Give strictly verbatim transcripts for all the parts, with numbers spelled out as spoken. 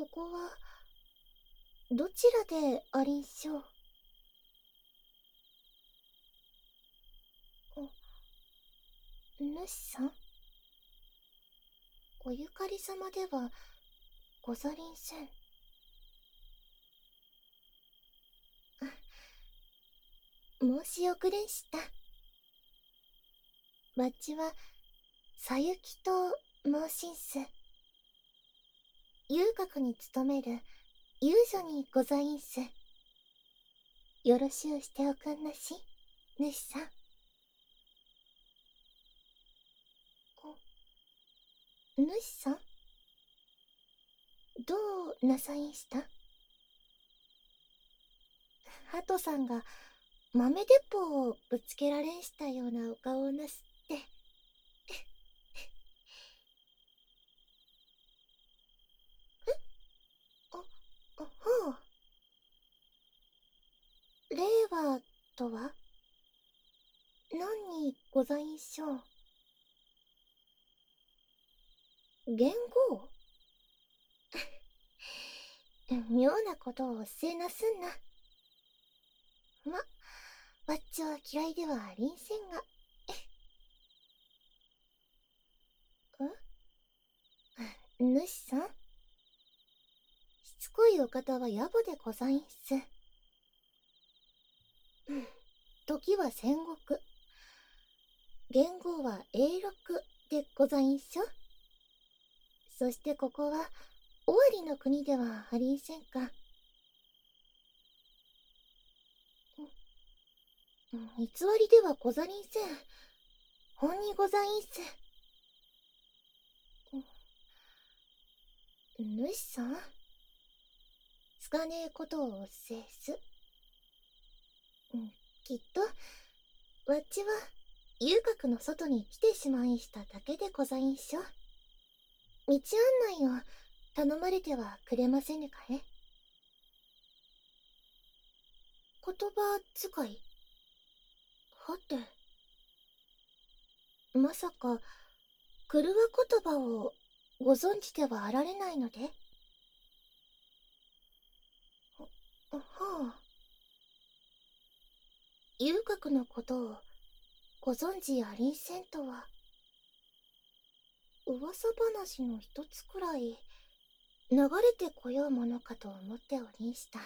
ここはどちらでありんしょう。主さん、おゆかり様ではござりんせん。申し遅れんした。わっちはさゆきと申しんす。遊郭に勤める遊女にございんす。よろしゅうしておくんなし、主さん。主さん、どうなさいんした？ハトさんが豆鉄砲をぶつけられんしたようなお顔をなすって。えあ、あ、はあ。令和とは何にございんしょう。元号妙なことをおっせえなすんな。ま、わっちは嫌いではありんせんが。ん主さん、しつこいお方は野暮でございんす。時は戦国、元号は永禄でございんしょ。そしてここは尾張の国ではありんせんか。偽りではござりんせん。本にございんす。主さん、つかねえことをおっせえす。きっとわっちは遊郭の外に来てしまいしただけでございんしょ。道案内を頼まれてはくれませぬかえ。言葉遣いはて、まさか狂わ言葉をご存知ではあられないので？はあ。遊郭のことをご存知ありんせんとは。噂話の一つくらい流れてこようものかと思っておりんした。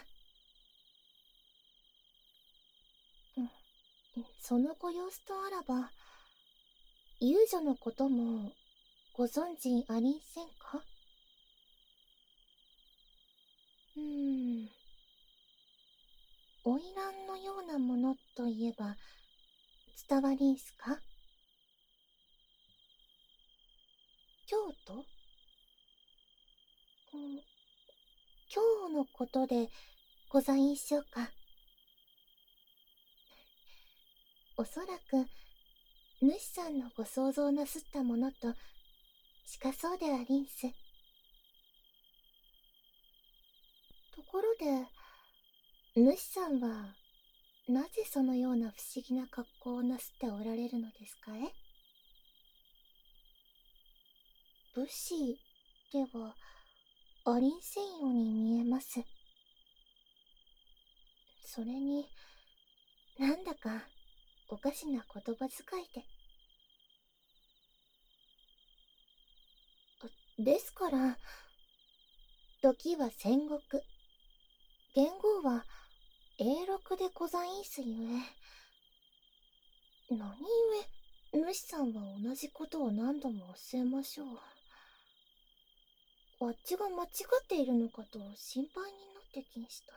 そのご様子とあらば、遊女のこともご存知ありんせんか？うーん、花魁のようなものといえば伝わりんすか？京都？うん、今日のことでございんしょうか？おそらく主さんのご想像なすったものと近そうでありんす。ところで主さんはなぜそのような不思議な格好をなすっておられるのですかえ？武士ではありんせんように見えます。それになんだかおかしな言葉遣いで。ですから時は戦国、元号は永禄でございんすゆえ。何故主さんは同じことを何度もおっしゃいましょう。わっちが間違っているのかと心配になってきんした。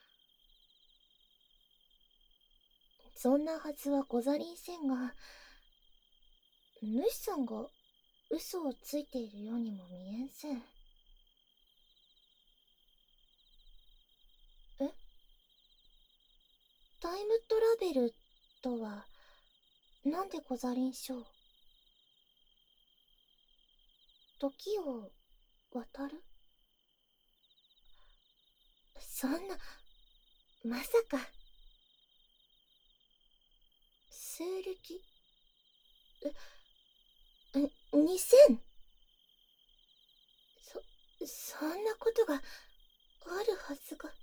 そんなはずはござりんせんが、主さんが嘘をついているようにも見えんせん。え？タイムトラベルとは何でござりんしょう？時を渡る？そんな、まさか。西暦？え、にせん？そ、 そんなことがあるはずが。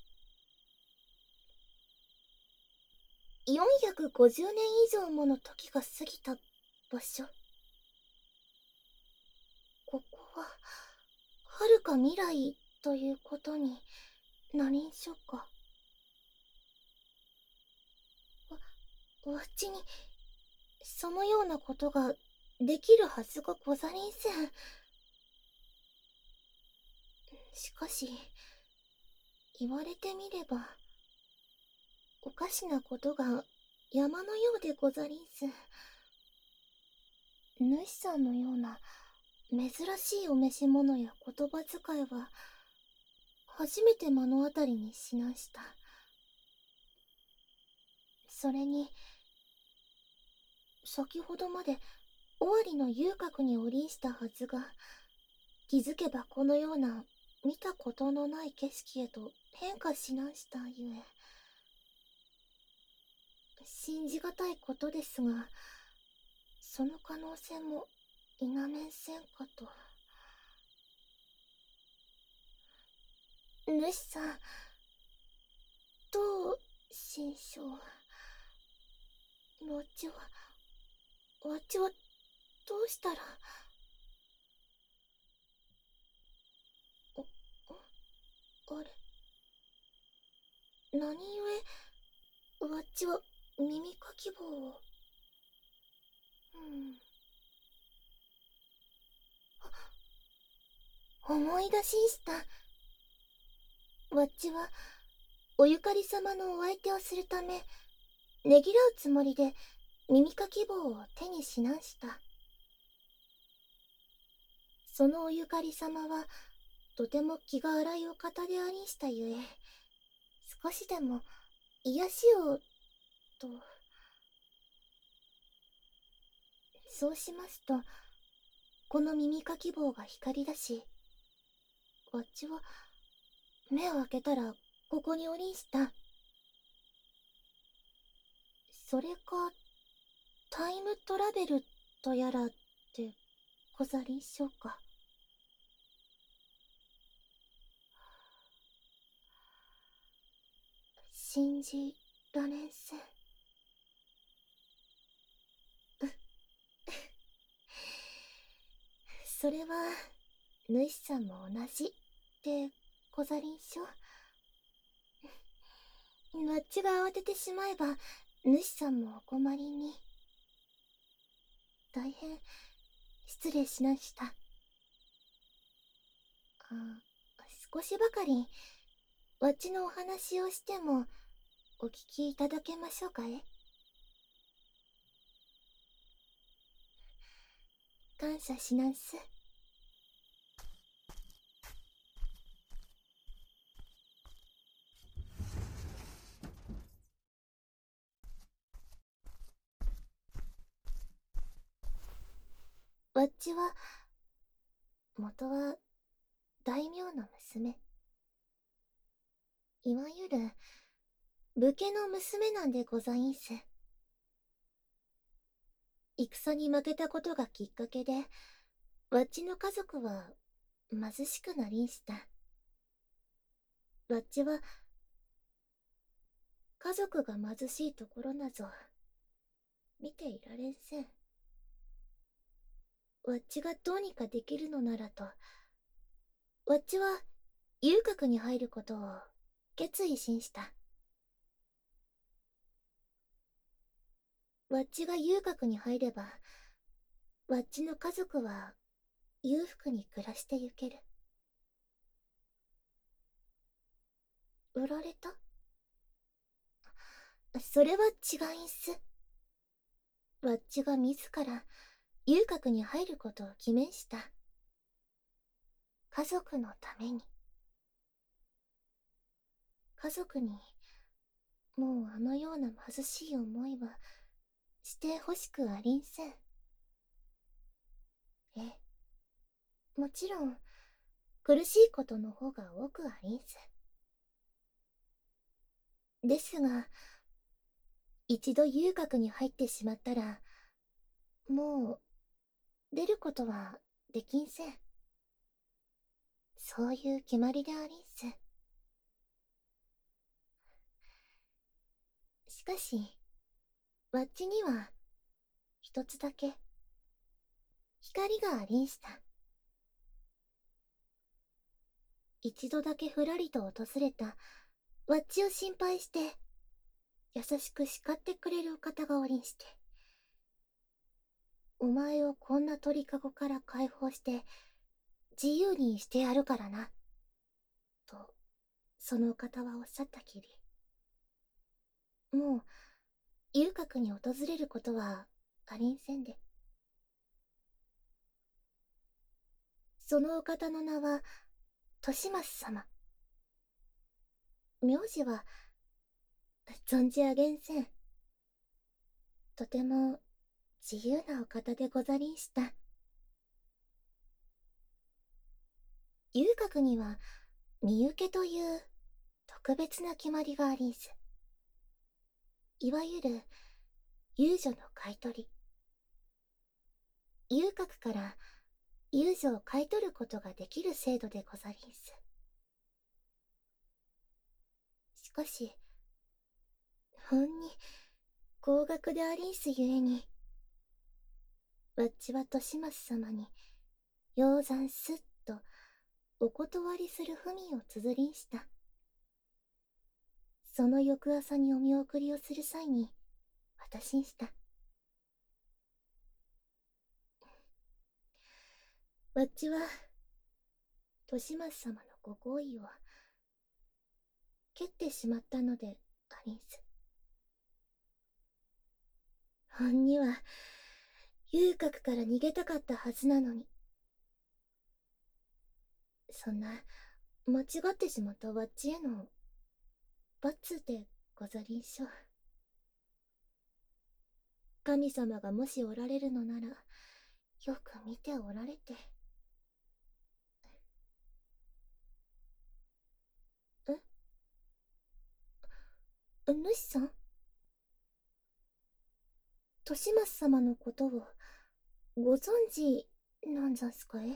よんひゃくごじゅうねん以上もの時が過ぎた場所。ここは遥か未来ということになりんしょうか。わわっちにそのようなことができるはずがござりんせん。しかし言われてみればおかしなことが山のようでござりんす。主さんのような珍しいお召し物や言葉遣いは初めて目の当たりにしました。それに先ほどまで尾張の遊郭におりんしたはずが、気づけばこのような見たことのない景色へと変化しなしたゆえ、信じがたいことですが、その可能性も否めんせんかと。主さん、どう心象。わっちはわっちはどうしたら。あれ、何故わっちは耳かき棒を。うん、思い出しんした。わっちはおゆかり様のお相手をするためねぎらうつもりで耳かき棒を手にしなんした。そのおゆかり様はとても気が荒いお方でありんしたゆえ、少しでも癒しをと。そうしますとこの耳かき棒が光り出し、わっちは目を開けたらここにおりんした。それかタイムトラベルとやらってござりんしょうか。信じられんせん。それは主さんも同じでござりんしょ。わっちが慌ててしまえば主さんもお困りに。大変失礼しました。あ、少しばかりわっちのお話をしてもお聞きいただけましょうかえ。感謝しなんす。わっちは元は大名の娘、いわゆる武家の娘なんでございんす。戦に負けたことがきっかけでわっちの家族は貧しくなりんした。わっちは家族が貧しいところなぞ見ていられんせん。わっちがどうにかできるのならと、わっちは遊郭に入ることを決意しんした。わっちが遊郭に入ればわっちの家族は裕福に暮らしてゆける。売られた？それは違いんす。わっちが自ら遊郭に入ることを決めんした。家族のために。家族にもうあのような貧しい思いはしてほしくありんせん。ええ、もちろん苦しいことの方が多くありんす。ですが一度遊郭に入ってしまったらもう出ることはできんせん。 そういう決まりでありんす。しかし、わっちには、一つだけ、光がありんした。一度だけふらりと訪れた、わっちを心配して、優しく叱ってくれるお方がおりんして。お前をこんな鳥かごから解放して、自由にしてやるからな。と、そのお方はおっしゃったきり。もう、遊郭に訪れることはありんせんで。そのお方の名は、利松様。名字は、存じ上げんせん。とても、自由なお方でござりんした。遊郭には、身請けという特別な決まりがありんす。いわゆる遊女の買い取り。遊郭から遊女を買い取ることができる制度でござりんす。しかし、ほんに高額でありんすゆえに、わっちは利松様に鷹山すっとお断りする文を綴りんした。その翌朝にお見送りをする際に渡しんした。わっちは利松様のご好意を蹴ってしまったのでありんす。ほんには遊郭から逃げたかったはずなのに。そんな間違ってしまったわっちへの罰でござりんしょう。神様がもしおられるのならよく見ておられて。え、主さん、利松様のことをご存知なんざんすかえ？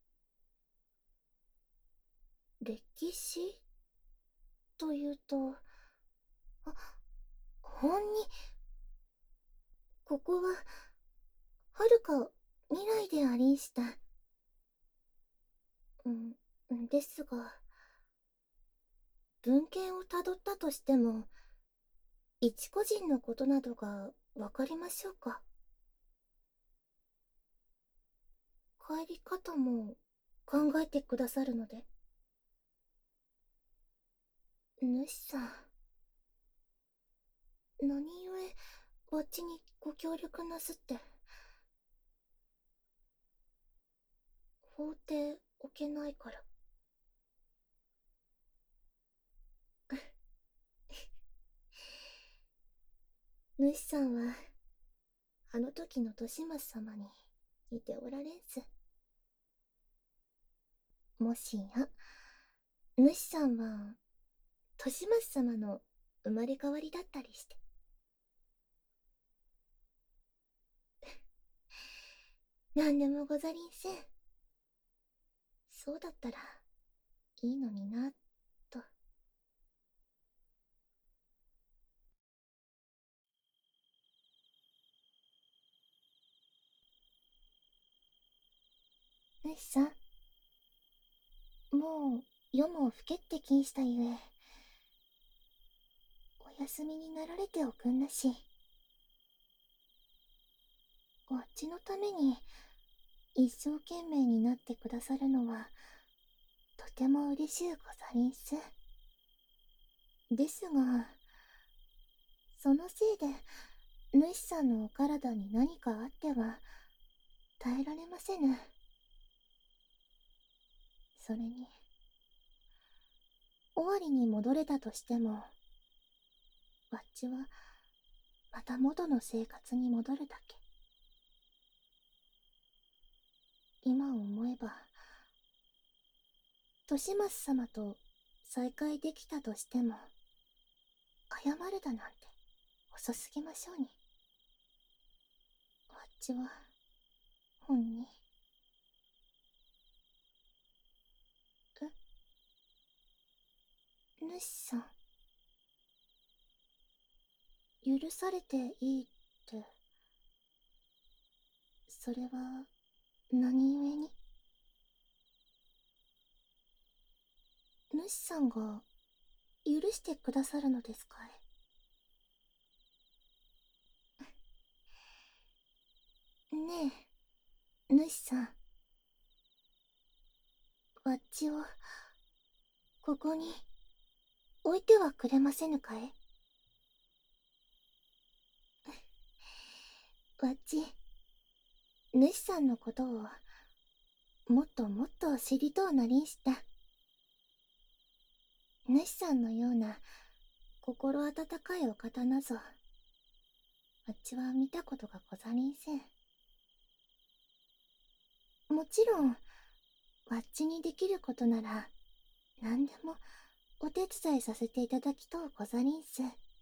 歴史というと、あ、ほんに、ここは、はるか未来でありんした。うん、ですが、文献をたどったとしても、一個人のことなどがわかりましょうか？帰り方も考えてくださるので。主さん、何故わっちにご協力なすって。放っておけないから。主さんはあの時の利松様に似ておられんす。もしや主さんは利松様の生まれ変わりだったりして。何でもござりんせん。そうだったらいいのになと。主さん、もう夜も更けってきんしたゆえ、お休みになられておくんなし。わっちのために一生懸命になってくださるのはとても嬉しゅうござりんす。ですが、そのせいで主さんのお体に何かあっては耐えられませぬ。それに、尾張に戻れたとしても、わっちはまた元の生活に戻るだけ。今思えば、利松様と再会できたとしても、謝るだなんて遅すぎましょうに。わっちは、ほんに。 主さん。許されていいって、それは何故に？主さんが許してくださるのですかい？ねえ、主さん。わっちを、ここに、置いてはくれませぬかい？わっち、主さんのことを、もっともっと知りとうなりんした。主さんのような、心温かいお方なぞ、わっちは見たことがござりんせん。もちろん、わっちにできることなら、何でもお手伝いさせていただきとうござりんす。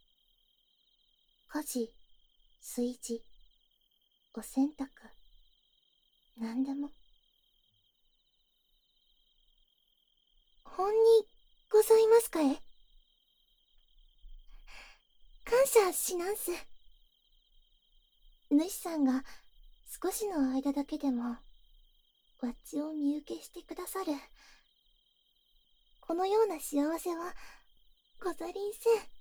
家事、炊事、お洗濯、何でも。本にございますかえ？感謝しなんす。主さんが少しの間だけでも、わっちを見受けしてくださる。このような幸せは、ござりんせん。